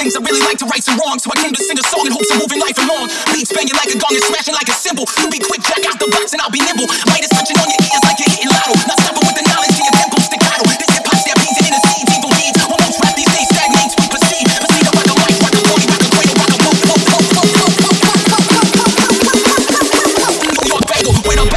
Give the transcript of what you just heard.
things. I really like to right some wrongs, so I came to sing a song in hopes of moving life along. Beats banging like a gong and smashing like a cymbal. You be quick, jack out the box and I'll be nimble. Light is touching on your ears like you're hitting lotto. Not stopping with the knowledge to your tempo staccato. This hip hop step beats and intercedes, evil deeds. Well, most rap these days stagnates, we proceed. Proceed to rock a mic, rock a party, rock a cradle, rock a boat. New York bagel, when I'm